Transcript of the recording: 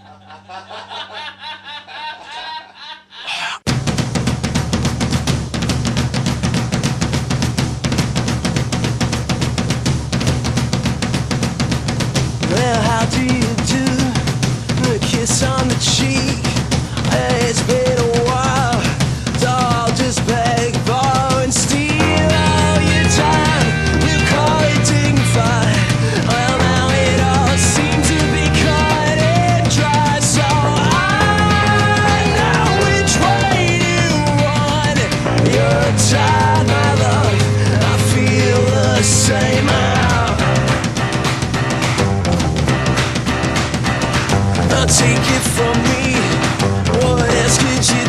Well, how do you do? The kiss on the cheek. It's been a while. Doll, just beg, borrow, and steal all your time. You call it dignified. Well, now it all seems to be cut and dry. So I know which way you want. You're tired, my love. I feel the same. Take it from me, what else could you do?